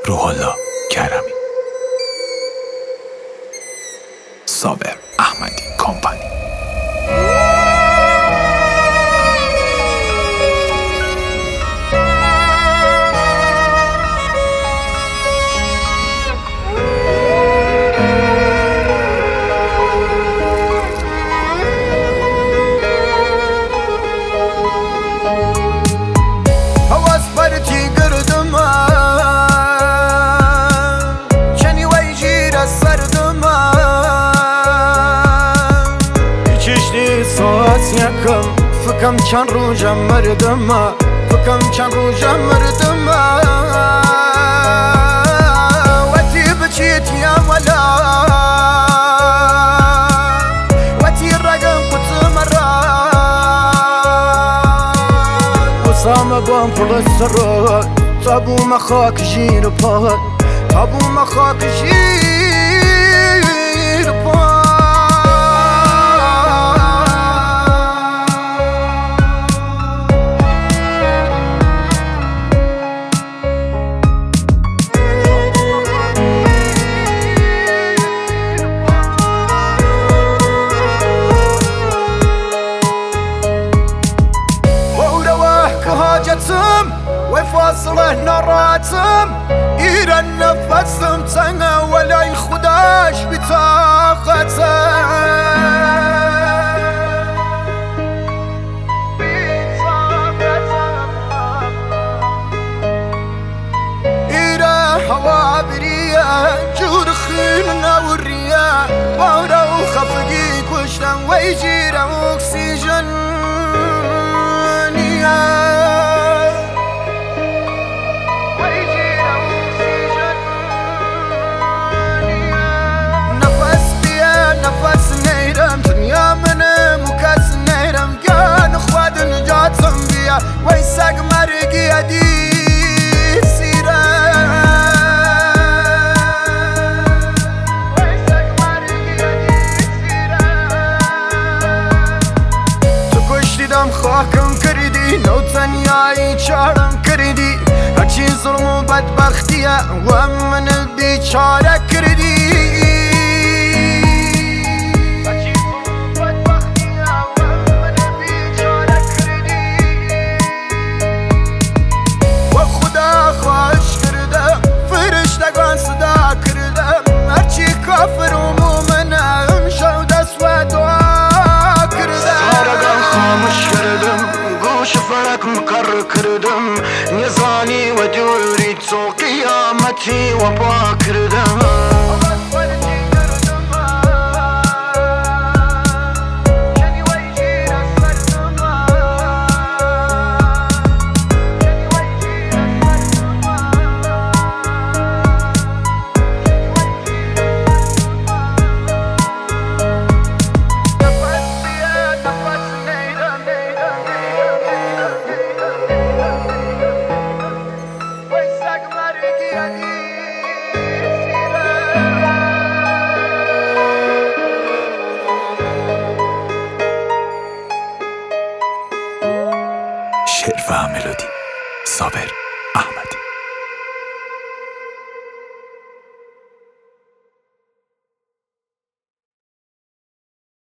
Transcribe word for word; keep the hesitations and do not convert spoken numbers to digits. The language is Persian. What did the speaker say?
روح الله کرمی. صابر احمدی کمپانی. فکم چند روزم مردم فکم چند روزم مردم وتی بچیت یا ولا وتی رقم کت مرا وسام بام پل السر تابو مخاك جير بال تابو مخاك جير بال وفاصله نراتم إيرا نفسم تنغى ولا يخداش بطاقتم إيرا هوا بريا جور خيلنا والرياح باورا وخفقي كشتا ويجيرا أكسجين ويساق مرقي أدي سيرا ويساق مرقي أدي سيرا تكشتي دم خاكم كردي نو تنياي چارم كردي هرچي ظلم و بدبختية ومن البيچارة كردي مقر كردم نزاني ودوري تو قيامتي وبا كردم شعر و ملودی صابر احمدی.